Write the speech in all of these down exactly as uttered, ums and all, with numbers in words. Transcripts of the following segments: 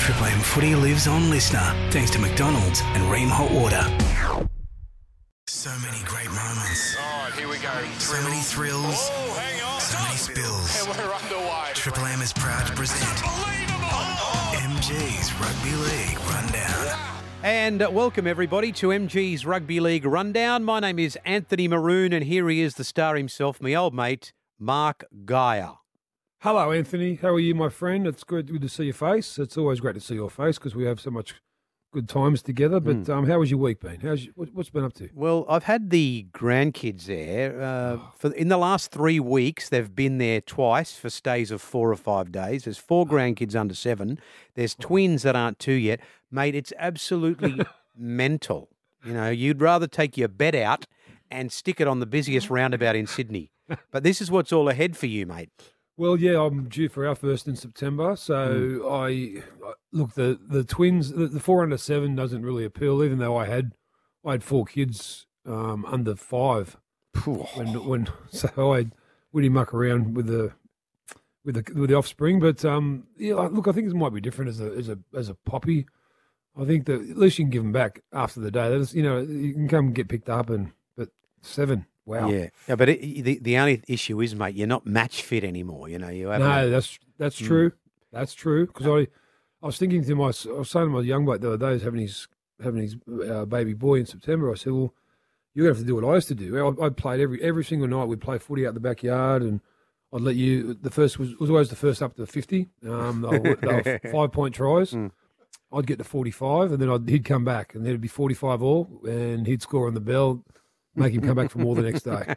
Triple M Footy lives on Listener, thanks to McDonald's and Ream Hot Water. So many great moments. All right, here we go. So many thrills. Oh, hang on. So many spills. And we're underway. Triple M is proud to present Unbelievable. M G's Rugby League Rundown. And uh, welcome everybody to M G's Rugby League Rundown. My name is Anthony Maroon and here he is, the star himself, my old mate, Mark Geyer. Hello, Anthony. How are you, my friend? It's good, good to see your face. It's always great to see your face because we have so much good times together. But Mm. um, how has your week been? How's you, what, what's been up to? Well, I've had the grandkids there. Uh, for in the last three weeks, they've been there twice for stays of four or five days. There's four grandkids under seven. There's twins that aren't two yet. Mate, it's absolutely mental. You know, you'd rather take your bed out and stick it on the busiest roundabout in Sydney. But this is what's all ahead for you, mate. Well, yeah, I'm due for our first in September. So I I- look the the twins. The, the four under seven doesn't really appeal, even though I had I had four kids um, under five. When when so I would muck around with the with the with the offspring. But um, yeah, look, I think it might be different as a as a as a poppy. I think that at least you can give them back after the day. That is, you know, you can come and get picked up, and but seven, wow, Yeah, yeah, but it, the the only issue is, mate, you're not match fit anymore. You know, you have no, that's that's true, that's true. Because I, I was thinking to my, I was saying to my young bloke the other day, who's having his having his uh, baby boy in September. I said, well, you're gonna have to do what I used to do. I, I played every every single night. We'd play footy out the backyard, and I'd let you. The first was was always the first up to fifty. Um, they were, they were five point tries. Mm. I'd get to forty-five, and then I'd, he'd come back, and there'd be forty-five all, and he'd score on the bell, make him come back for more the next day.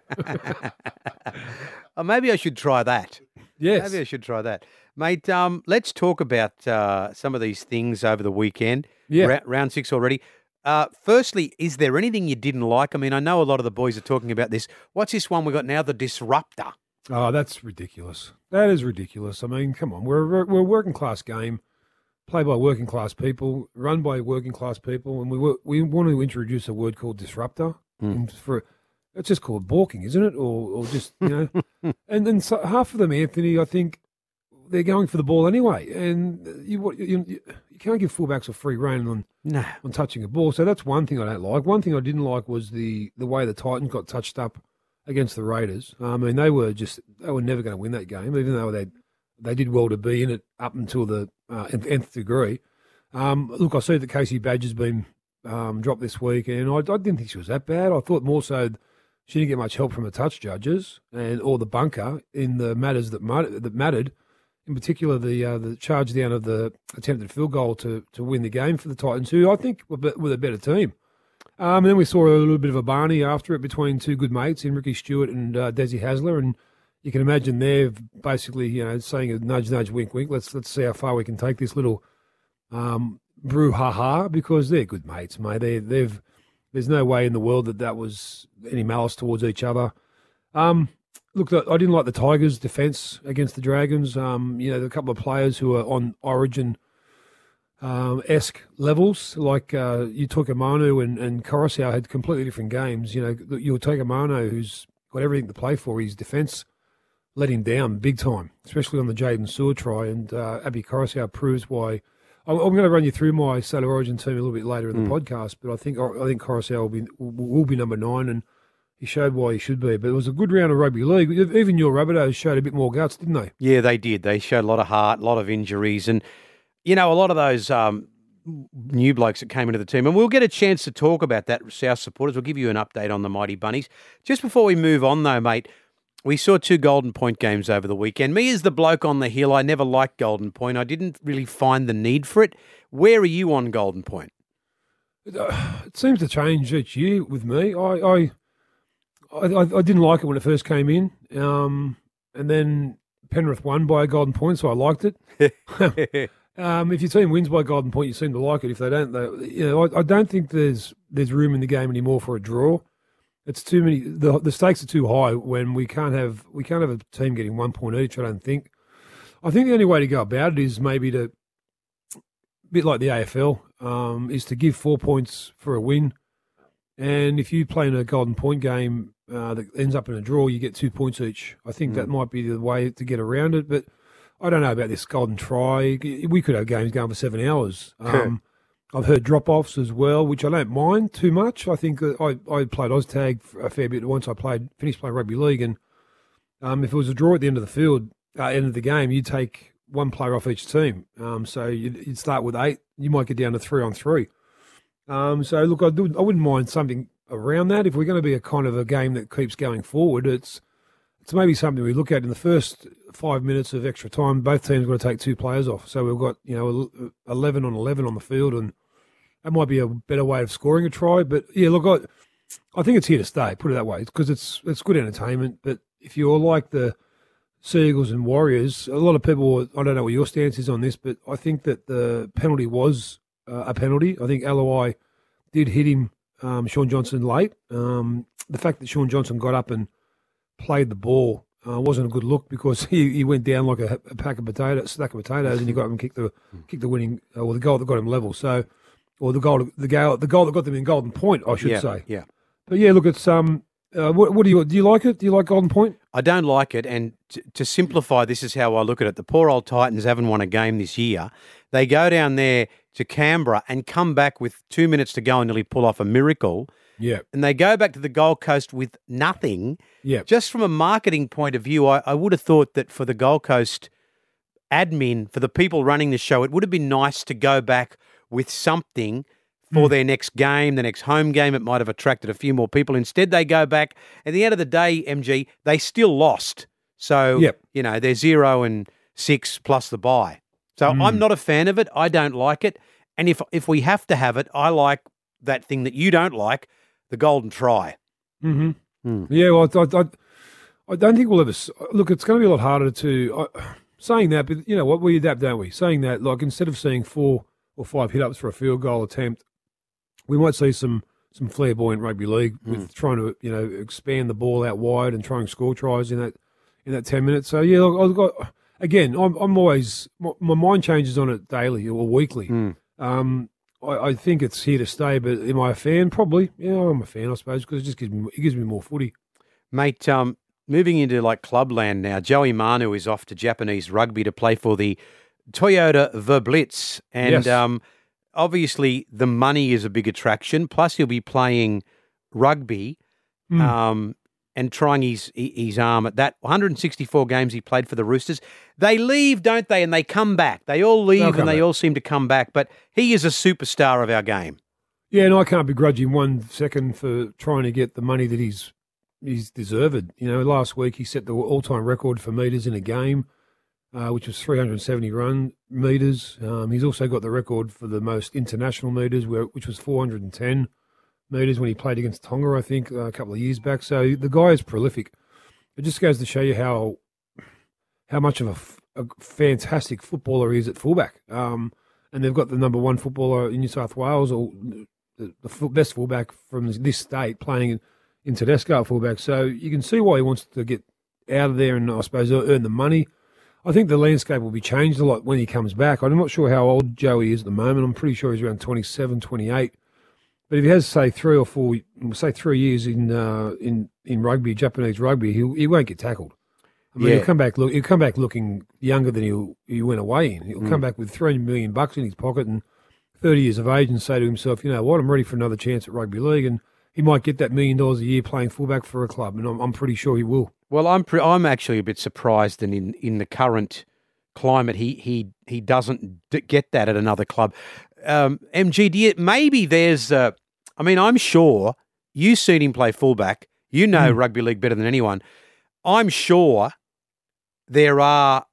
Oh, maybe I should try that. Yes. Maybe I should try that. Mate, um, let's talk about uh, some of these things over the weekend. Yeah. Ra- round six already. Uh, firstly, is there anything you didn't like? I mean, I know a lot of the boys are talking about this. What's this one we got now, the Disruptor? Oh, that's ridiculous. That is ridiculous. I mean, come on. We're, we're, we're a working class game, played by working class people, run by working class people, and we were, we want to introduce a word called disruptor. And for it's just called balking, isn't it? Or, or just you know, and then so half of them, Anthony, I think they're going for the ball anyway, and you what you, you, you can't give fullbacks a free rein on No. on touching a ball. So that's one thing I don't like. One thing I didn't like was the the way the Titans got touched up against the Raiders. I mean, they were just they were never going to win that game, even though they they did well to be in it up until the uh, nth degree. Um, look, I see that Casey Badger's been um, dropped this week, and I, I didn't think she was that bad. I thought more so she didn't get much help from the touch judges and or the bunker in the matters that mattered. That mattered. In particular, the uh, the charge down of the attempted field goal to to win the game for the Titans, who I think were, be- were a better team. Um, and then we saw a little bit of a Barney after it between two good mates, in Ricky Stewart and uh, Desi Hasler, and you can imagine they're basically, you know, saying a nudge, nudge, wink, wink. Let's let's see how far we can take this little um, brouhaha, because they're good mates, mate. They they've there's no way in the world that that was any malice towards each other. Um, look, I didn't like the Tigers' defence against the Dragons. Um, you know, there are a couple of players who are on Origin um, esque levels, like uh, Utoikamanu and and Coruscant had completely different games. You know, Utoikamanu, who's got everything to play for, his defence let him down big time, especially on the Jaden Sewer try. And uh, Abby Coruscant proves why. I'm, I'm going to run you through my State of Origin team a little bit later in the mm. podcast, but I think I think Coruscant will be will, will be number nine, and he showed why he should be. But it was a good round of rugby league. Even your Rabbitohs showed a bit more guts, didn't they? Yeah, they did. They showed a lot of heart, a lot of injuries, and you know, a lot of those um, new blokes that came into the team. And we'll get a chance to talk about that, South supporters. We'll give you an update on the Mighty Bunnies. Just before we move on, though, mate, we saw two Golden Point games over the weekend. Me as the bloke on the hill, I never liked Golden Point. I didn't really find the need for it. Where are you on Golden Point? It, uh, it seems to change each year with me. I I, I I didn't like it when it first came in, um, and then Penrith won by a Golden Point, so I liked it. um, if your team wins by Golden Point, you seem to like it. If they don't, they, you know, I, I don't think there's there's room in the game anymore for a draw. It's too many. The the stakes are too high when we can't have we can't have a team getting one point each. I don't think. I think the only way to go about it is maybe to, a bit like the A F L, um, is to give four points for a win, and if you play in a Golden Point game uh, that ends up in a draw, you get two points each. I think mm. that might be the way to get around it. But I don't know about this golden try. We could have games going for seven hours. Um, I've heard drop-offs as well, which I don't mind too much. I think that I, I played OzTag a fair bit once I played, finished playing rugby league, and um, if it was a draw at the end of the field, uh, end of the game, you'd take one player off each team. Um, so you'd, you'd start with eight. You might get down to three on three. Um, so, look, I, do, I wouldn't mind something around that. If we're going to be a kind of a game that keeps going forward, it's it's maybe something we look at in the first five minutes of extra time. Both teams got to take two players off. So we've got, you know, eleven on eleven on the field, and that might be a better way of scoring a try. But, yeah, look, I, I think it's here to stay, put it that way, because it's, it's good entertainment. But if you're like the Sea Eagles and Warriors, a lot of people, I don't know what your stance is on this, but I think that the penalty was uh, a penalty. I think Aloi did hit him, um, Sean Johnson, late. Um, the fact that Sean Johnson got up and played the ball uh, wasn't a good look, because he, he went down like a, a pack of potatoes, stack of potatoes, and he got him and kicked the kicked the winning, uh, or the goal that got him level. So, or the goal, the goal, the goal that got them in Golden Point, I should yeah, say. Yeah. But yeah, look, it's um, uh, what, what do you do? You like it? Do you like Golden Point? I don't like it, and t- to simplify, this is how I look at it. The poor old Titans haven't won a game this year. They go down there to Canberra and come back with two minutes to go and nearly pull off a miracle. Yeah. And they go back to the Gold Coast with nothing. Yeah. Just from a marketing point of view, I, I would have thought that for the Gold Coast admin, for the people running the show, it would have been nice to go back with something for their next game, the next home game. It might have attracted a few more people. Instead, they go back. At the end of the day, M G, they still lost. So, Yep. you know, they're zero and six plus the bye. So I'm not a fan of it. I don't like it. And if if we have to have it, I like that thing that you don't like, the golden try. Mm-hmm. Hmm. Yeah, well, I, I, I don't think we'll ever s- look. It's going to be a lot harder to uh, saying that, but you know what? We adapt, don't we? Saying that, like instead of seeing four or five hit ups for a field goal attempt, we might see some some flamboyant rugby league with trying to you know expand the ball out wide and try and score tries in that in that ten minutes. So yeah, look, I've got again. I'm I'm always my, my mind changes on it daily or weekly. Mm. Um, I, I think it's here to stay, but am I a fan? Probably. Yeah, I'm a fan, I suppose, because it just gives me it gives me more footy. Mate, um, moving into like clubland now, Joey Manu is off to Japanese rugby to play for the Toyota Verblitz. And Yes. um, obviously the money is a big attraction. Plus he'll be playing rugby Mm. um, and trying his his arm at that. one hundred sixty-four games he played for the Roosters. They leave, don't they? And they come back. They all leave They'll and come they back. all seem to come back. But he is a superstar of our game. Yeah, and I can't begrudge him one second for trying to get the money that he's he's deserved. You know, last week he set the all-time record for metres in a game, uh, which was three hundred seventy run metres. Um, he's also got the record for the most international metres, where which was four hundred ten metres when he played against Tonga, I think, uh, a couple of years back. So the guy is prolific. It just goes to show you how how much of a, f- a fantastic footballer he is at fullback. Um, and they've got the number one footballer in New South Wales, or the, the full, best fullback from this state, playing in, in Tedesco at fullback. So you can see why he wants to get out of there and, I suppose, earn the money. I think the landscape will be changed a lot when he comes back. I'm not sure how old Joey is at the moment. I'm pretty sure he's around twenty-seven, twenty-eight. But if he has, say, three or four, say three years in uh, in in rugby, Japanese rugby, he he won't get tackled. I mean, Yeah. he'll come back look. He'll come back looking younger than he he went away in. He'll Mm. come back with three hundred million bucks in his pocket and thirty years of age, and say to himself, you know what, I'm ready for another chance at rugby league, and he might get that million dollars a year playing fullback for a club, and I'm I'm pretty sure he will. Well, I'm pre- I'm actually a bit surprised that in, in the current climate he he he doesn't d- get that at another club. Um, M G, do you, maybe there's. Uh, I mean, I'm sure you've seen him play fullback. You know rugby league better than anyone. I'm sure there are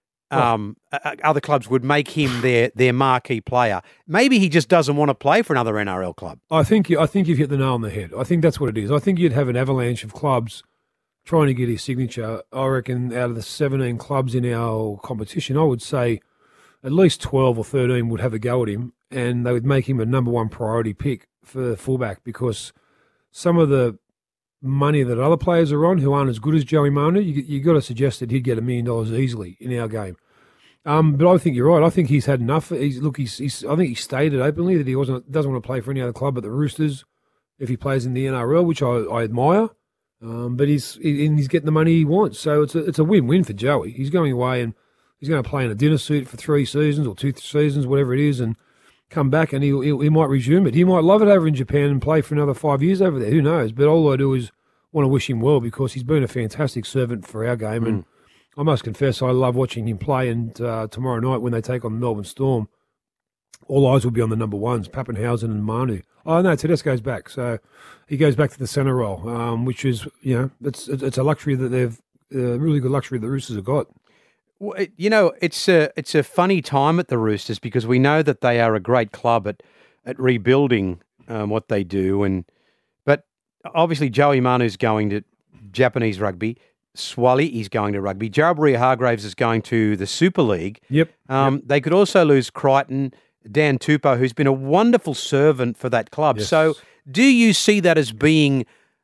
um, uh, other clubs would make him their their marquee player. Maybe he just doesn't want to play for another N R L club. I think you, I think you've hit the nail on the head. I think that's what it is. I think you'd have an avalanche of clubs trying to get his signature. I reckon out of the seventeen clubs in our competition, I would say at least twelve or thirteen would have a go at him, and they would make him a number one priority pick for fullback, because some of the money that other players are on who aren't as good as Joey Manu, you you got to suggest that he'd get a million dollars easily in our game. Um, but I think you're right. I think he's had enough. He's look. He's, he's. I think he stated openly that he wasn't doesn't want to play for any other club but the Roosters if he plays in the N R L, which I, I admire. Um, but he's he, and he's getting the money he wants, so it's a it's a win win for Joey. He's going away, and he's going to play in a dinner suit for three seasons or two seasons, whatever it is, and come back and he'll, he'll, he might resume it. He might love it over in Japan and play for another five years over there. Who knows? But all I do is want to wish him well because he's been a fantastic servant for our game. Mm. And I must confess, I love watching him play. And uh, tomorrow night when they take on the Melbourne Storm, all eyes will be on the number ones, Pappenhausen and Manu. Oh, no, Tedesco's back. So he goes back to the centre role, um, which is, you know, it's it's a luxury that they've, uh, really good luxury the Roosters have got. Well, it, you know, it's a it's a funny time at the Roosters because we know that they are a great club at at rebuilding um, what they do, and but obviously Joey Manu's going to Japanese rugby, Swally is going to rugby, Gerald Hargraves is going to the Super League. Yep. Um, yep. They could also lose Crichton, Dan Tupou, who's been a wonderful servant for that club. Yes. So, do you see that as being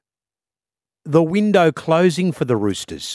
the window closing for the Roosters?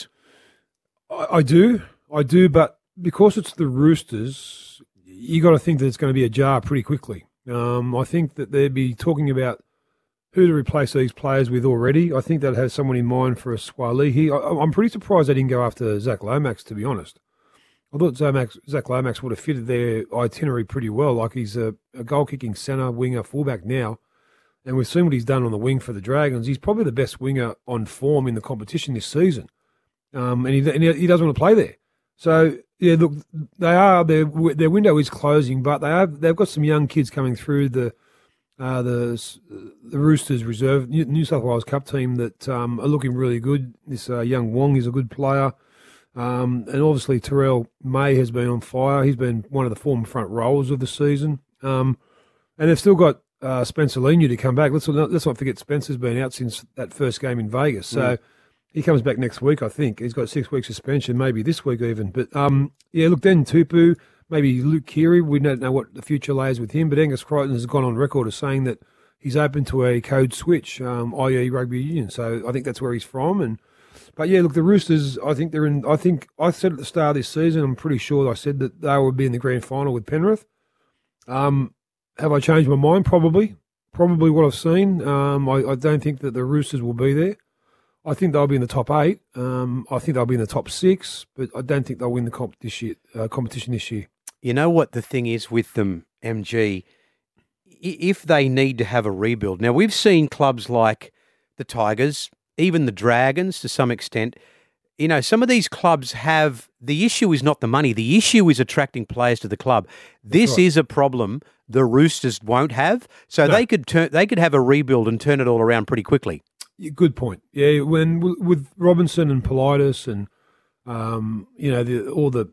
I, I do. I do, but because it's the Roosters, you got to think that it's going to be a jar pretty quickly. Um, I think that they'd be talking about who to replace these players with already. I think they'd have someone in mind for a Swali. He, I, I'm pretty surprised they didn't go after Zach Lomax, to be honest. I thought Zach, Zach Lomax would have fitted their itinerary pretty well. Like he's a, a goal-kicking centre, winger, fullback now. And we've seen what he's done on the wing for the Dragons. He's probably the best winger on form in the competition this season. Um, and he, and he doesn't want to play there. So, yeah, look, they are, their their window is closing, but they have, they've got some young kids coming through the uh, the the Roosters Reserve, New South Wales Cup team that um, are looking really good. This uh, young Wong is a good player. Um, and obviously Terrell May has been on fire. He's been one of the former front rowers of the season. Um, and they've still got uh, Spencer Leniu to come back. Let's not, let's not forget Spencer's been out since that first game in Vegas. So... Mm. He comes back next week, I think. He's got six weeks suspension, maybe this week even. But, um, yeah, look, then Tupu, maybe Luke Keary. We don't know what the future lays with him. But Angus Crichton has gone on record as saying that he's open to a code switch, um, that is rugby union. So I think that's where he's from. And But, yeah, look, the Roosters, I think they're in – I think I said at the start of this season, I'm pretty sure I said that they would be in the grand final with Penrith. Um, have I changed my mind? Probably. Probably what I've seen. Um, I, I don't think that the Roosters will be there. I think they'll be in the top eight. Um, I think they'll be in the top six, but I don't think they'll win the comp this year, uh, competition this year. You know what the thing is with them, M G? If they need to have a rebuild. Now, we've seen clubs like the Tigers, even the Dragons to some extent. You know, some of these clubs have, the issue is not the money. The issue is attracting players to the club. This right. is a problem the Roosters won't have. So no. they could turn, they could have a rebuild and turn it all around pretty quickly. Good point. Yeah, when with Robinson and Politis and um, you know the, all the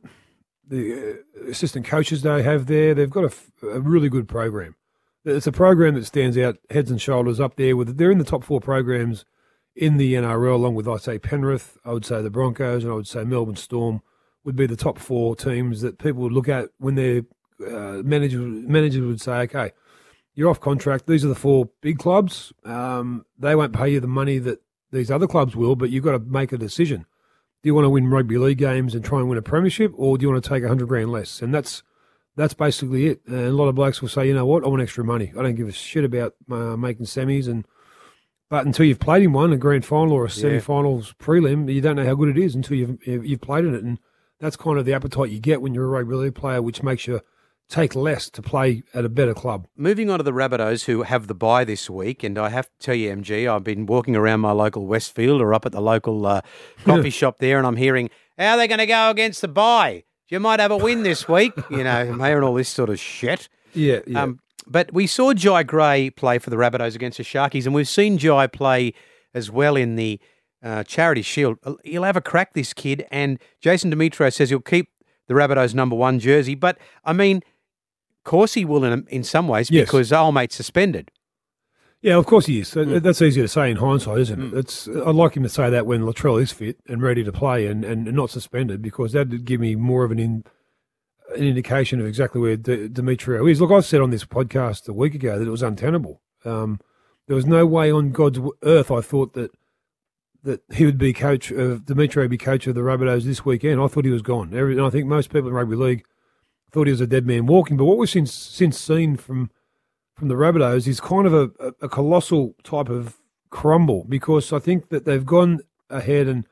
the assistant coaches they have there, they've got a, a really good program. It's a program that stands out heads and shoulders up there. With they're in the top four programs in the N R L, along with I'd say Penrith, I would say the Broncos, and I would say Melbourne Storm would be the top four teams that people would look at when their uh, managers managers would say, okay, you're off contract. These are the four big clubs. Um, they won't pay you the money that these other clubs will, but you've got to make a decision. Do you want to win rugby league games and try and win a premiership, or do you want to take a hundred grand less? And that's that's basically it. And a lot of blokes will say, you know what, I want extra money. I don't give a shit about uh, making semis. And but until you've played in one, a grand final or a semi-finals yeah. prelim, you don't know how good it is until you've you've played in it. And that's kind of the appetite you get when you're a rugby league player, which makes you take less to play at a better club. Moving on to the Rabbitohs, who have the bye this week, and I have to tell you, M G, I've been walking around my local Westfield or up at the local uh, coffee shop there, and I'm hearing, how are they going to go against the bye? You might have a win this week, you know, hearing all this sort of shit. Yeah, yeah. Um, but we saw Jai Gray play for the Rabbitohs against the Sharkies, and we've seen Jai play as well in the uh, Charity Shield. He'll have a crack, this kid, and Jason Demetriou says he'll keep the Rabbitohs number one jersey. But, I mean, of course he will in, in some ways yes. because old mate's suspended. Yeah, of course he is. Mm. That's easy to say in hindsight, isn't it? Mm. It's, I'd like him to say that when Latrell is fit and ready to play and, and not suspended, because that would give me more of an in, an indication of exactly where D- Demetriou is. Look, I said on this podcast a week ago that it was untenable. Um, there was no way on God's earth I thought that that he would be coach of Demetriou would be coach of the Rabbitohs this weekend. I thought he was gone. Every, and I think most people in rugby league thought he was a dead man walking. But what we've since since seen from from the Rabbitohs is kind of a, a, a colossal type of crumble, because I think that they've gone ahead and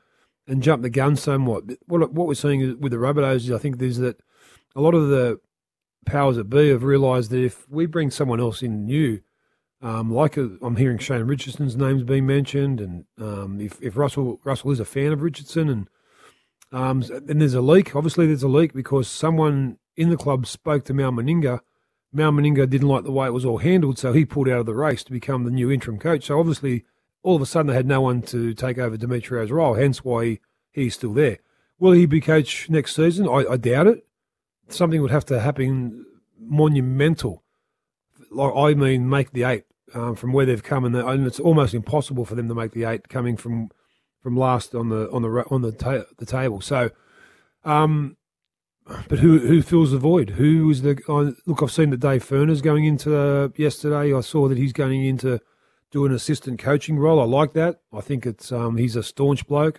and jump the gun somewhat. What what we're seeing with the Rabbitohs is I think there's that a lot of the powers that be have realised that if we bring someone else in new, um, like a, I'm hearing Shane Richardson's name's being mentioned, and um, if, if Russell Russell is a fan of Richardson, and um, then there's a leak. Obviously, there's a leak because someone in the club spoke to Mal Meninga. Mal Meninga didn't like the way it was all handled, so he pulled out of the race to become the new interim coach. So obviously, all of a sudden, they had no one to take over Dimitrio's role, hence why he, he's still there. Will he be coach next season? I, I doubt it. Something would have to happen monumental. Like I mean, make the eight um, from where they've come, and, and it's almost impossible for them to make the eight coming from from last on the on the on the ta- the table. So, um, but who who fills the void? Who is the uh, look? I've seen that Dave Furner's going into uh, yesterday. I saw that he's going into do an assistant coaching role. I like that. I think it's um, he's a staunch bloke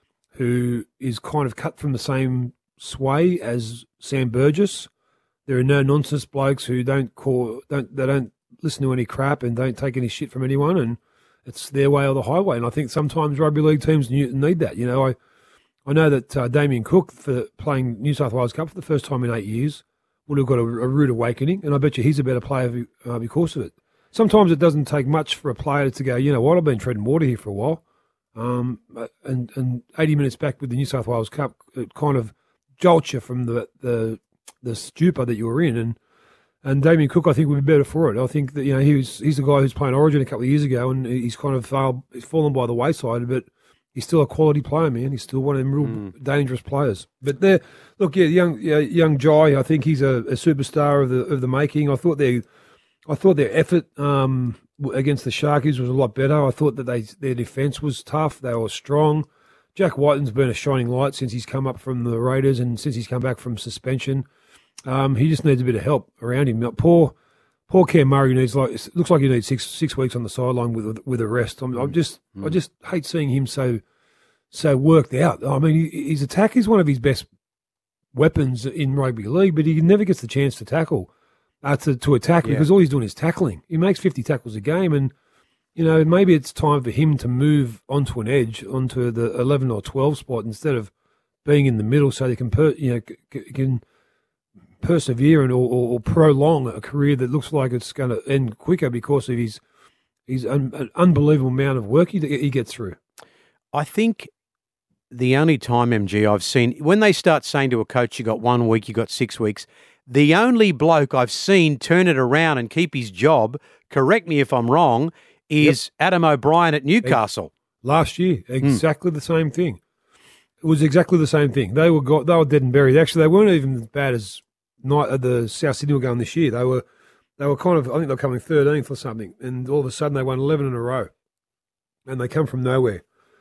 who is kind of cut from the same sway as Sam Burgess. There are no nonsense blokes who don't call, don't they don't listen to any crap and don't take any shit from anyone, and it's their way or the highway. And I think sometimes rugby league teams need that. You know, I I know that uh, Damien Cook, for playing New South Wales Cup for the first time in eight years, would have got a, a rude awakening, and I bet you he's a better player uh, because of it. Sometimes it doesn't take much for a player to go, you know what, I've been treading water here for a while, um, and and eighty minutes back with the New South Wales Cup, it kind of jolts you from the the the stupor that you were in, and and Damien Cook I think would be better for it. I think that you know he was he's the guy who's playing Origin a couple of years ago, and he's kind of failed, he's fallen by the wayside, but he's still a quality player, man. He's still one of them real mm. dangerous players. But there, look, yeah, young yeah, young Jai, I think he's a, a superstar of the of the making. I thought they, I thought their effort um, against the Sharkies was a lot better. I thought that they their defence was tough. They were strong. Jack Whiten's been a shining light since he's come up from the Raiders and since he's come back from suspension. Um, he just needs a bit of help around him. Poor, poor Cam Murray needs like it looks like he needs six six weeks on the sideline with with a rest. I'm, I'm just mm. I just hate seeing him so so worked out. I mean, his attack is one of his best weapons in rugby league, but he never gets the chance to tackle uh, to to attack yeah. because all he's doing is tackling. He makes fifty tackles a game, and you know maybe it's time for him to move onto an edge, onto the eleven or twelve spot instead of being in the middle, so they can per, you know c- can. persevere and or, or, or prolong a career that looks like it's going to end quicker because of his his un, an unbelievable amount of work he, he gets through. I think the only time, M G, I've seen, when they start saying to a coach, you got one week, you got six weeks, the only bloke I've seen turn it around and keep his job, correct me if I'm wrong, is yep. Adam O'Brien at Newcastle. Last year, exactly mm. the same thing. It was exactly the same thing. They were got, they were dead and buried. Actually, they weren't even as bad as Night the South Sydney were going this year. They were they were kind of I think they were coming thirteenth or something, and all of a sudden they won eleven in a row, and they come from nowhere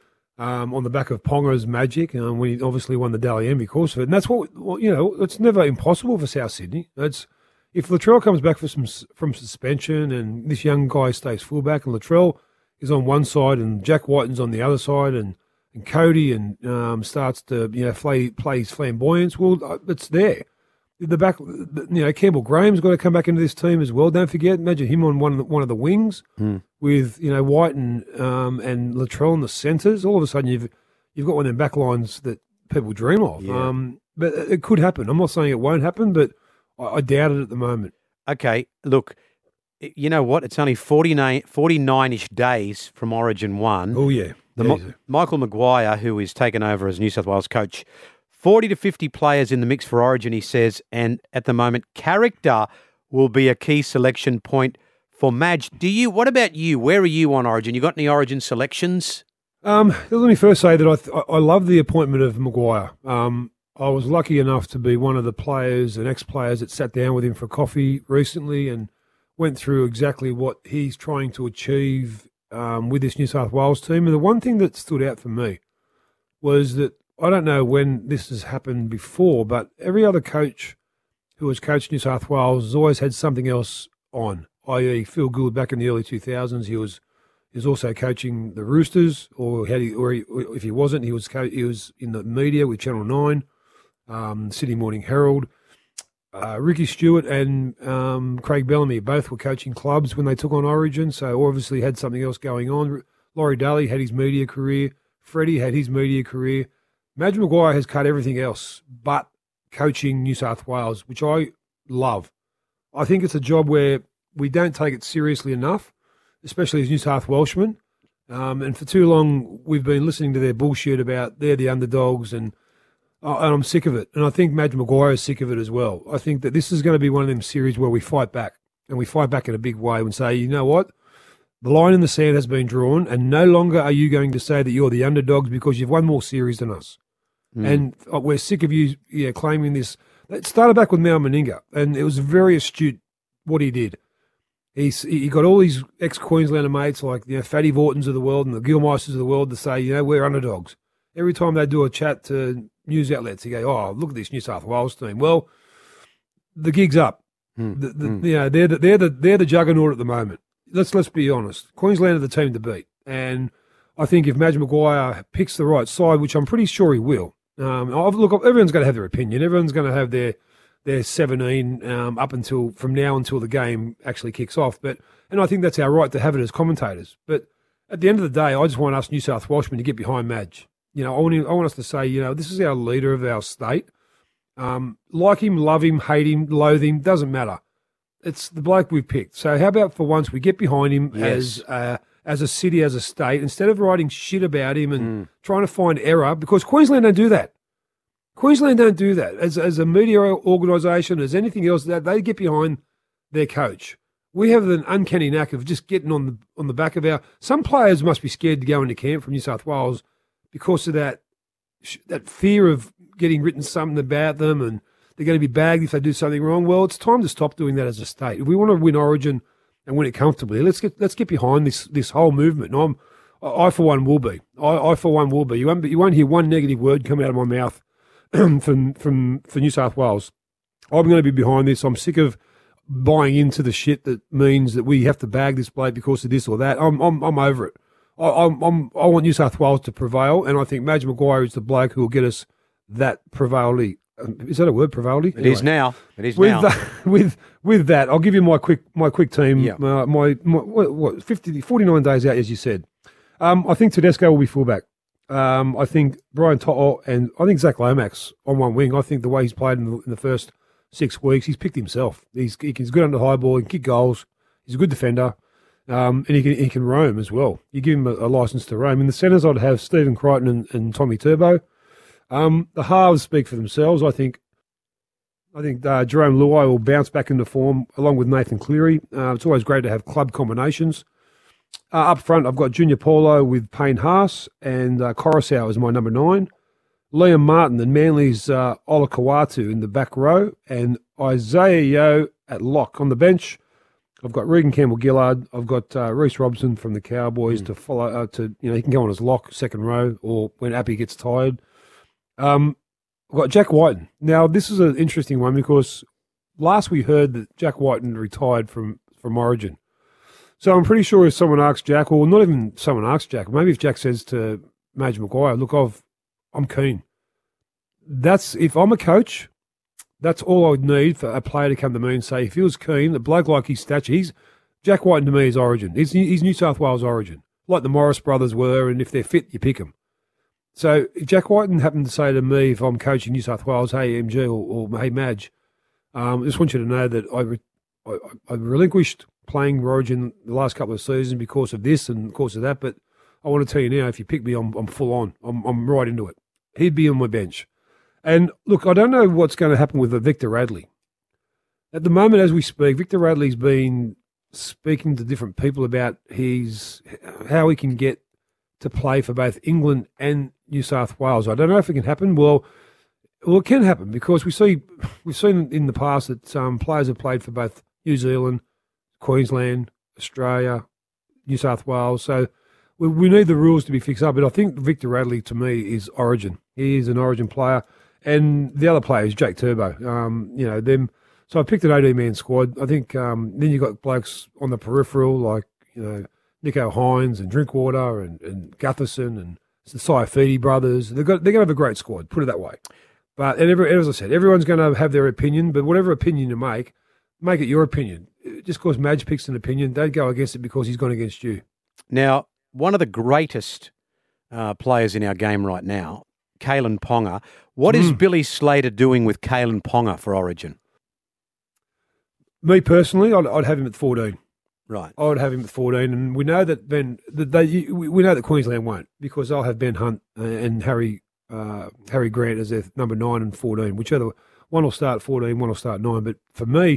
um, on the back of Ponga's magic. And um, we obviously won the Dally M because of it, and that's what well, you know. It's never impossible for South Sydney. It's if Latrell comes back for some from suspension, and this young guy stays fullback, and Latrell is on one side, and Jack Whiten's on the other side, and and Cody and um, starts to you know play play his flamboyance. Well, it's there. The back, you know, Campbell Graham's got to come back into this team as well. Don't forget, imagine him on one of the, one of the wings mm. with you know White and um, and Latrell in the centres. All of a sudden, you've you've got one of them back lines that people dream of. Yeah. Um, but it could happen. I'm not saying it won't happen, but I, I doubt it at the moment. Okay, look, you know what? It's only forty-nine, forty-nine-ish days from Origin one. Oh yeah, the Mo- Michael Maguire, who is taken over as New South Wales coach. forty to fifty players in the mix for Origin, he says, and at the moment, character will be a key selection point for Madge. Do you? What about you? Where are you on Origin? You got any Origin selections? Um, let me first say that I th- I love the appointment of Maguire. Um, I was lucky enough to be one of the players and ex-players that sat down with him for coffee recently and went through exactly what he's trying to achieve um, with this New South Wales team. And the one thing that stood out for me was that I don't know when this has happened before, but every other coach who has coached New South Wales has always had something else on, that is. Phil Gould back in the early two thousands, he was he was also coaching the Roosters, or, had he, or, he, or if he wasn't, he was co- he was in the media with Channel nine, um, Sydney Morning Herald. Uh, Ricky Stewart and um, Craig Bellamy both were coaching clubs when they took on Origin, so obviously had something else going on. Laurie Daly had his media career. Freddie had his media career. Madge Maguire has cut everything else but coaching New South Wales, which I love. I think it's a job where we don't take it seriously enough, especially as New South Welshmen. Um, and for too long, we've been listening to their bullshit about they're the underdogs, and, uh, and I'm sick of it. And I think Madge Maguire is sick of it as well. I think that this is going to be one of them series where we fight back, and we fight back in a big way and say, you know what? The line in the sand has been drawn, and no longer are you going to say that you're the underdogs because you've won more series than us. Mm. And uh, we're sick of you yeah, claiming this. It started back with Mal Meninga, and it was very astute what he did. He's, he got all these ex-Queenslander mates like you know, Fatty Vortons of the world and the Gilmeisters of the world to say, you know, we're underdogs. Every time they do a chat to news outlets, they go, oh, look at this New South Wales team. Well, the gig's up. Mm. The, the, mm. You know, they're the, they're the they're the juggernaut at the moment. Let's let's be honest. Queensland are the team to beat, and I think if Madge Maguire picks the right side, which I'm pretty sure he will. Um, I've, look, everyone's going to have their opinion. Everyone's going to have their their seventeen um, up until from now until the game actually kicks off. But and I think that's our right to have it as commentators. But at the end of the day, I just want us New South Welshmen to get behind Madge. You know, I want I want us to say, you know, this is our leader of our state. Um, like him, love him, hate him, loathe him, doesn't matter. It's the bloke we've picked. So how about for once we get behind him yes. as uh, as a city, as a state, instead of writing shit about him and mm. trying to find error, because Queensland don't do that. Queensland don't do that. As as a media organisation, as anything else, that they get behind their coach. We have an uncanny knack of just getting on the on the back of our. Some players must be scared to go into camp from New South Wales because of that that fear of getting written something about them and they're going to be bagged if they do something wrong. Well, it's time to stop doing that as a state. If we want to win Origin and win it comfortably, let's get let's get behind this this whole movement. And I'm, I for one will be. I, I for one will be. You won't you won't hear one negative word coming out of my mouth from from for New South Wales. I'm going to be behind this. I'm sick of buying into the shit that means that we have to bag this bloke because of this or that. I'm I'm I'm over it. I I'm, I'm I want New South Wales to prevail, and I think Madge Maguire is the bloke who will get us that prevaility. Is that a word, prevaility? It anyway, is now. It is with now. That, with with that, I'll give you my quick my quick team. Yeah. Uh, my, my what, what fifty, forty-nine days out, as you said. Um, I think Tedesco will be fullback. Um, I think Brian To'o and I think Zach Lomax on one wing. I think the way he's played in the, in the first six weeks, he's picked himself. He's he's good under the high ball. He can kick goals. He's a good defender, um, and he can he can roam as well. You give him a, a license to roam. In the centres, I'd have Stephen Crichton and, and Tommy Turbo. Um, the halves speak for themselves. I think I think uh, Jerome Luai will bounce back into form along with Nathan Cleary. Uh, it's always great to have club combinations. Uh, up front, I've got Junior Paulo with Payne Haas and uh, Coruscant is my number nine. Liam Martin and Manly's uh, Ola Kawatu in the back row and Isaiah Yeo at lock. On the bench, I've got Regan Campbell-Gillard. I've got uh, Reece Robson from the Cowboys mm. to follow. Uh, to you know, he can go on his lock, second row, or when Appy gets tired. Um, I've got Jack Whiten. Now, this is an interesting one because last we heard that Jack Whiten retired from, from Origin. So I'm pretty sure if someone asks Jack, or not even someone asks Jack, maybe if Jack says to Madge Maguire, look, I've, I'm keen. That's, if I'm a coach, that's all I would need for a player to come to me and say, if he was keen, a bloke like his stature, he's, Jack Whiten to me is Origin. He's, he's New South Wales Origin, like the Morris brothers were, and if they're fit, you pick them. So if Jack Whiten happened to say to me, if I'm coaching New South Wales, hey, M G, or, or hey, Madge, um, I just want you to know that I, re- I, I relinquished playing Origin the last couple of seasons because of this and because of that, but I want to tell you now, if you pick me, I'm, I'm full on. I'm, I'm right into it. He'd be on my bench. And look, I don't know what's going to happen with Victor Radley. At the moment, as we speak, Victor Radley's been speaking to different people about his how he can get to play for both England and New South Wales. I don't know if it can happen. Well, well, it can happen because we see we've seen in the past that um, players have played for both New Zealand, Queensland, Australia, New South Wales. So we, we need the rules to be fixed up. But I think Victor Radley to me is Origin. He is an Origin player, and the other player is Jake Turbo. Um, you know them. So I picked an eighteen-man squad. I think um, then you got blokes on the peripheral like you know. Nico Hines and Drinkwater and, and Gutherson and the Saifidi brothers. They've got, they're going to have a great squad, put it that way. But and every, as I said, everyone's going to have their opinion, but whatever opinion you make, make it your opinion. Just because Madge picks an opinion, don't go against it because he's gone against you. Now, one of the greatest uh, players in our game right now, Kalen Ponga. What is Mm. Billy Slater doing with Kalen Ponga for Origin? Me personally, I'd, I'd have him at fourteen. Right. I would have him at fourteen, and we know that Ben. That they, we we know that Queensland won't, because I'll have Ben Hunt and Harry uh, Harry Grant as their number nine and fourteen. Whichever one will start fourteen, one will start nine. But for me,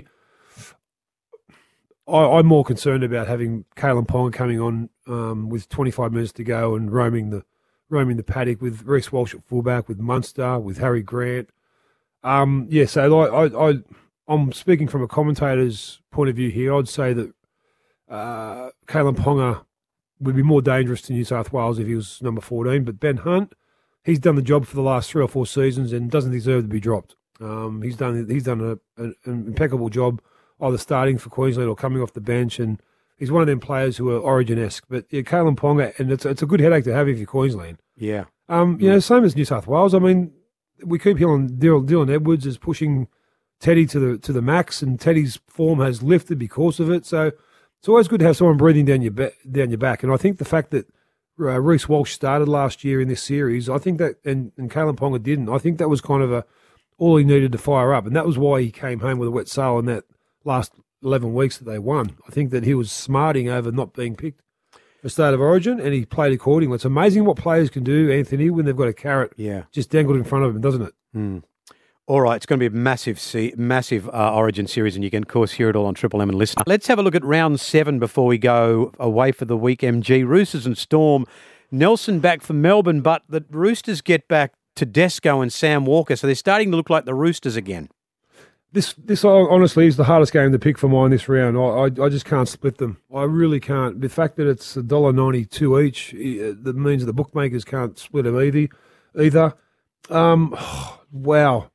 I, I'm more concerned about having Kalen Ponga coming on um, with twenty-five minutes to go and roaming the roaming the paddock with Reece Walsh at fullback, with Munster, with Harry Grant. Um, yeah, so like, I, I, I'm speaking from a commentator's point of view here. I'd say that uh, Kalen Ponga would be more dangerous to New South Wales if he was number fourteen. But Ben Hunt, he's done the job for the last three or four seasons and doesn't deserve to be dropped. Um, he's done he's done a, a, an impeccable job, either starting for Queensland or coming off the bench, and he's one of them players who are Origin-esque. But yeah, Kalen Ponga, and it's it's a good headache to have if you're Queensland. Yeah. Um, you know, same as New South Wales. I mean, we keep hearing Dylan, Dylan Edwards is pushing Teddy to the to the max, and Teddy's form has lifted because of it. So it's always good to have someone breathing down your ba- down your back. And I think the fact that uh, Reece Walsh started last year in this series, I think that, and and Kalen Ponga didn't. I think that was kind of a all he needed to fire up, and that was why he came home with a wet sail in that last eleven weeks that they won. I think that he was smarting over not being picked for State of Origin, and he played accordingly. It's amazing what players can do, Anthony, when they've got a carrot Yeah. just dangled in front of them, doesn't it? Mm. All right, it's going to be a massive, se- massive uh, Origin series, and you can, of course, hear it all on Triple M and Listener. Let's have a look at round seven before we go away for the week, M G. Roosters and Storm. Nelson back for Melbourne, but the Roosters get back Tedesco and Sam Walker, so they're starting to look like the Roosters again. This, this honestly is the hardest game to pick for mine this round. I, I, I just can't split them. I really can't. The fact that it's one dollar ninety-two each, that means the bookmakers can't split them either. Either. Um, wow.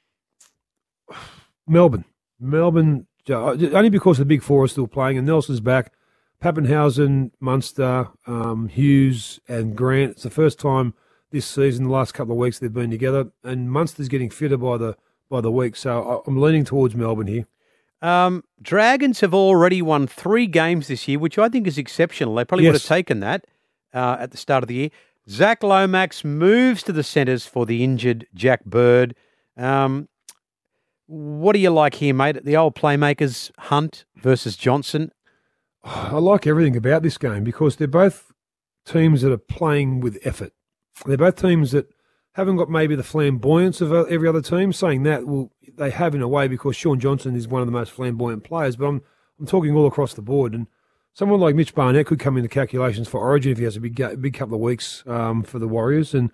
Melbourne. Melbourne, only because the big four are still playing, and Nelson's back. Pappenhausen, Munster, um, Hughes, and Grant. It's the first time this season, the last couple of weeks, they've been together, and Munster's getting fitter by the by the week. So I'm leaning towards Melbourne here. Um, Dragons have already won three games this year, which I think is exceptional. They probably Yes. would have taken that uh, at the start of the year. Zach Lomax moves to the centres for the injured Jack Bird. Um, what do you like here, mate? The old playmakers, Hunt versus Johnson. I like everything about this game because they're both teams that are playing with effort. They're both teams that haven't got maybe the flamboyance of every other team. Saying that, well, they have in a way because Sean Johnson is one of the most flamboyant players. But I'm I'm talking all across the board, and someone like Mitch Barnett could come into calculations for Origin if he has a big big couple of weeks um, for the Warriors. And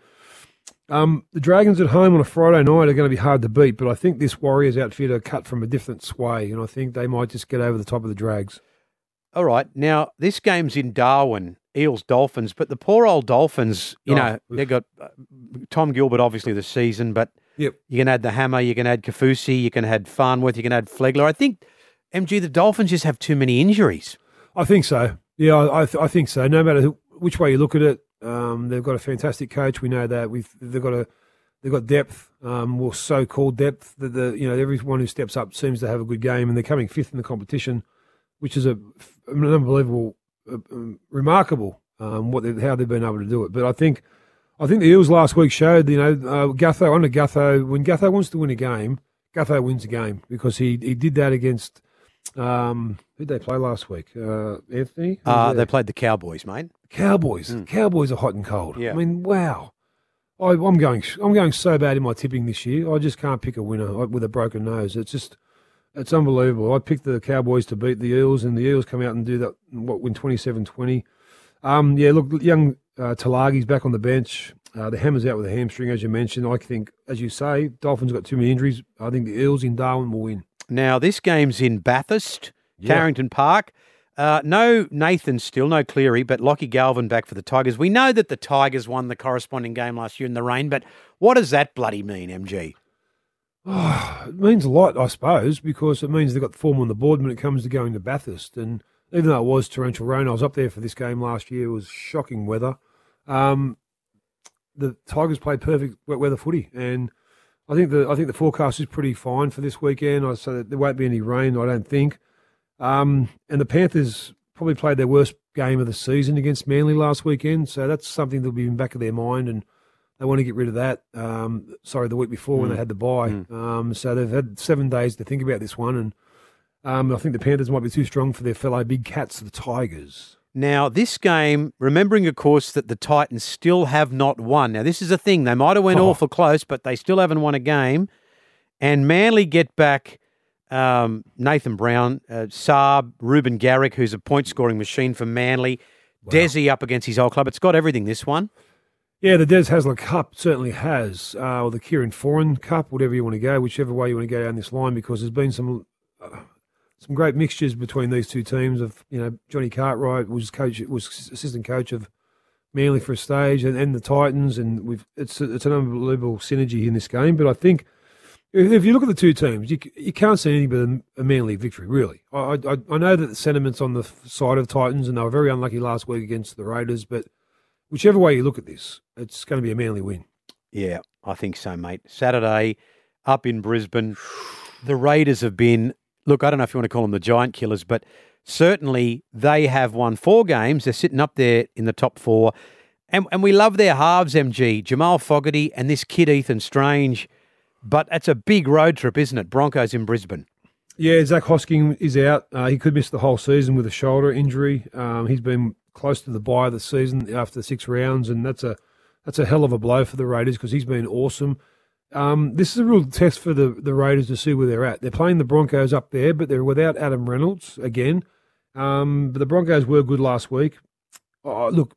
um, the Dragons at home on a Friday night are going to be hard to beat. But I think this Warriors outfit are cut from a different sway, and I think they might just get over the top of the Drags. All right. Now, this game's in Darwin, Eels Dolphins, but the poor old Dolphins, you Oh, know, they've got uh, Tom Gilbert, obviously, this season, but Yep. you can add the Hammer, you can add Kafusi, you can add Farnworth, you can add Flegler. I think, M G, the Dolphins just have too many injuries. I think so. Yeah, I, I, th- I think so. No matter who, which way you look at it, um, they've got a fantastic coach. We know that. We've they've got a they've got depth, um, or so-called depth. That the you know everyone who steps up seems to have a good game, and they're coming fifth in the competition, which is a an unbelievable, uh, um, remarkable um, what they, how they've been able to do it. But I think I think the Eels last week showed, you know, uh, Gutho under Gutho, when Gutho wants to win a game, Gutho wins a game because he he did that against. Um, who did they play last week? Uh, Anthony? Who was Uh, there? they played the Cowboys, mate. Cowboys. Mm. Cowboys are hot and cold. Yeah. I mean, wow. I, I'm going. I'm going so bad in my tipping this year. I just can't pick a winner with a broken nose. It's just, it's unbelievable. I picked the Cowboys to beat the Eels, and the Eels come out and do that. What, win twenty-seven twenty. Um, yeah. Look, young uh, Talagi's back on the bench. Uh, the Hammer's out with a hamstring, as you mentioned. I think, as you say, Dolphins got too many injuries. I think the Eels in Darwin will win. Now, this game's in Bathurst, Yeah. Carrington Park. Uh, no Nathan still, no Cleary, but Lockie Galvin back for the Tigers. We know that the Tigers won the corresponding game last year in the rain, but what does that bloody mean, M G? Oh, it means a lot, I suppose, because it means they've got form on the board when it comes to going to Bathurst. And even though it was torrential rain, I was up there for this game last year. It was shocking weather. Um, the Tigers played perfect wet weather footy, and I think the I think the forecast is pretty fine for this weekend. I so that there won't be any rain, I don't think. Um, and the Panthers probably played their worst game of the season against Manly last weekend, so that's something that'll be in the back of their mind, and they want to get rid of that. Um, sorry, the week before mm. when they had the bye. Mm. Um, so they've had seven days to think about this one, and um, I think the Panthers might be too strong for their fellow big cats, the Tigers. Now, this game, remembering, of course, that the Titans still have not won. Now, this is a thing. They might have went oh. awful close, but they still haven't won a game. And Manly get back um, Nathan Brown, uh, Saab, Ruben Garrick, who's a point-scoring machine for Manly, wow. Desi up against his old club. It's got everything, this one. Yeah, the Des Hasler Cup certainly has, uh, or the Kieran Foran Cup, whatever you want to go, whichever way you want to go down this line, because there's been some... Uh, Some great mixtures between these two teams. Of you know, Johnny Cartwright was coach, was assistant coach of Manly for a stage, and, and the Titans, and we've it's it's an unbelievable synergy in this game. But I think if you look at the two teams, you you can't see anything but a Manly victory. Really, I I, I know that the sentiment's on the side of Titans, and they were very unlucky last week against the Raiders. But whichever way you look at this, it's going to be a Manly win. Yeah, I think so, mate. Saturday up in Brisbane, the Raiders have been. Look, I don't know if you want to call them the giant killers, but certainly they have won four games. They're sitting up there in the top four. And and we love their halves, M G, Jamal Fogarty and this kid, Ethan Strange. But that's a big road trip, isn't it? Broncos in Brisbane. Yeah, Zach Hosking is out. Uh, he could miss the whole season with a shoulder injury. Um, he's been close to the bye of the season after six rounds, and that's a that's a hell of a blow for the Raiders because he's been awesome. Um, this is a real test for the, the Raiders to see where they're at. They're playing the Broncos up there, but they're without Adam Reynolds again. Um, but the Broncos were good last week. Oh, look,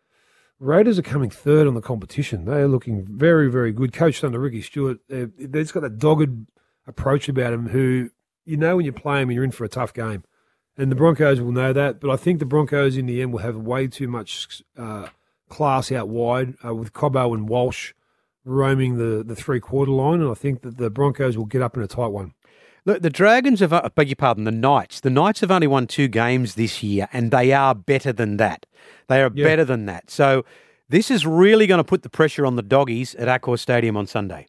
Raiders are coming third on the competition. They are looking very, very good. Coached under Ricky Stewart. They've, they've just got that dogged approach about them who, you know when you play them, you're in for a tough game. And the Broncos will know that. But I think the Broncos in the end will have way too much uh, class out wide uh, with Cobbo and Walsh roaming the, the three-quarter line, and I think that the Broncos will get up in a tight one. Look, the Dragons have, I beg your pardon, the Knights. The Knights have only won two games this year, and they are better than that. They are yeah. better than that. So this is really going to put the pressure on the Doggies at Accor Stadium on Sunday.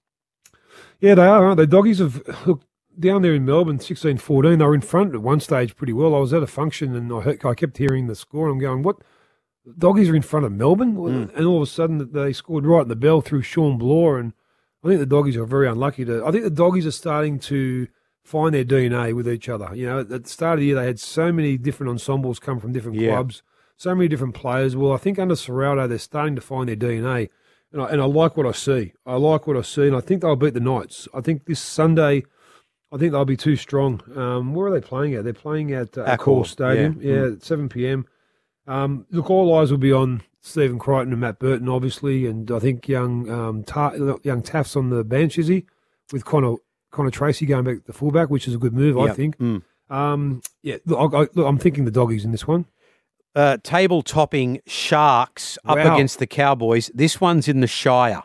Yeah, they are, aren't they? Doggies have, look, down there in Melbourne, sixteen fourteen, they were in front at one stage pretty well. I was at a function, and I, heard, I kept hearing the score, and I'm going, what? Doggies are in front of Melbourne, mm. and all of a sudden they scored right in the bell through Sean Bloor, and I think the Doggies are very unlucky to. I think the Doggies are starting to find their D N A with each other. You know, at the start of the year they had so many different ensembles come from different yeah. clubs, so many different players. Well, I think under Serraldo they're starting to find their D N A, and I, and I like what I see. I like what I see, and I think they'll beat the Knights. I think this Sunday, I think they'll be too strong. Um, where are they playing at? They're playing at uh, Accor Stadium, yeah, yeah mm. at seven p.m. Um, look, all eyes will be on Stephen Crichton and Matt Burton, obviously, and I think young um, Ta- young Taft's on the bench, is he? With Connor Connor Tracy going back to fullback, which is a good move, yep. I think. Mm. Um, yeah, look, I, I, look, I'm thinking the Doggies in this one. Uh, table-topping Sharks up wow. against the Cowboys. This one's in the Shire.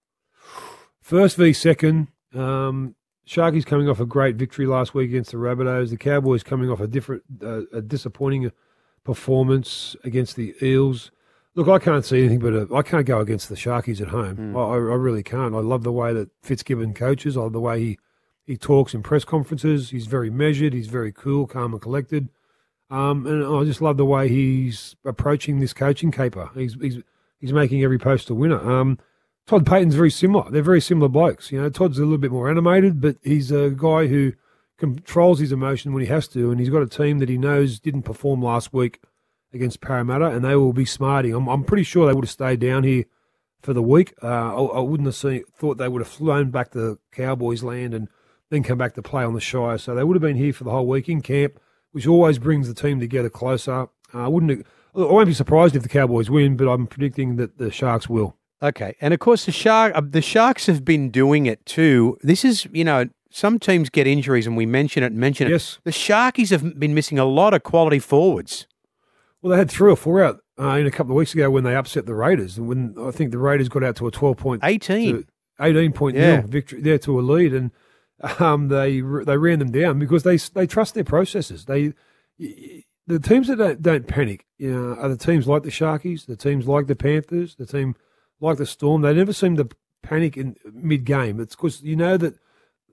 First v second. Um, Sharkies coming off a great victory last week against the Rabbitohs. The Cowboys coming off a different, uh, a disappointing performance against the Eels. Look, I can't see anything but a, I can't go against the Sharkies at home. Mm. I, I really can't. I love the way that Fitzgibbon coaches. I love the way he, he talks in press conferences. He's very measured. He's very cool, calm and collected. Um, and I just love the way he's approaching this coaching caper. He's he's he's making every post a winner. Um, Todd Payton's very similar. They're very similar blokes. You know, Todd's a little bit more animated, but he's a guy who controls his emotion when he has to, and he's got a team that he knows didn't perform last week against Parramatta, and they will be smarting. I'm, I'm pretty sure they would have stayed down here for the week. Uh, I, I wouldn't have seen, thought they would have flown back to Cowboys land and then come back to play on the Shire. So they would have been here for the whole week in camp, which always brings the team together closer. Uh, I wouldn't. I won't be surprised if the Cowboys win, but I'm predicting that the Sharks will. Okay, and of course the Shark, uh, the Sharks have been doing it too. This is, you know. Some teams get injuries, and we mention it and mention it. Yes. The Sharkies have been missing a lot of quality forwards. Well, they had three or four out uh, in a couple of weeks ago when they upset the Raiders. And when I think the Raiders got out to a twelve point, eighteen, eighteen point yeah. victory there to a lead, and um, they they ran them down because they they trust their processes. They the teams that don't, don't panic, you know, are the teams like the Sharkies, the teams like the Panthers, the team like the Storm. They never seem to panic in mid game. It's because you know that.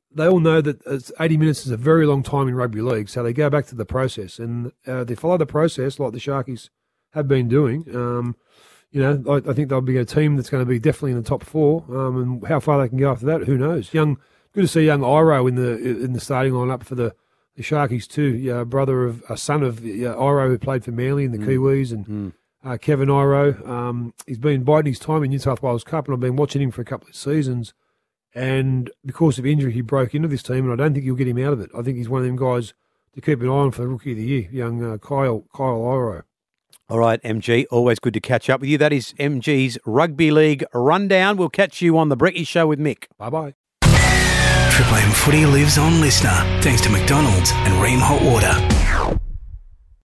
they all know that it's eighty minutes is a very long time in rugby league, so they go back to the process and uh, they follow the process like the Sharkies have been doing. Um, you know, I, I think they'll be a team that's going to be definitely in the top four, um, and how far they can go after that, who knows? Young, good to see young Iro in the in the starting lineup for the, the Sharkies too. Yeah, brother of a son of yeah, Iro who played for Manly in the mm. Kiwis, and mm. uh, Kevin Iro. Um, he's been biding his time in New South Wales Cup, and I've been watching him for a couple of seasons. And because of injury, he broke into this team, and I don't think you'll get him out of it. I think he's one of them guys to keep an eye on for the Rookie of the Year, young uh, Kyle Kyle Iro. All right, M G, always good to catch up with you. That is M G's Rugby League Rundown. We'll catch you on the Brekkie Show with Mick. Bye-bye. Triple M Footy lives on Listener, thanks to McDonald's and Ream Hot Water.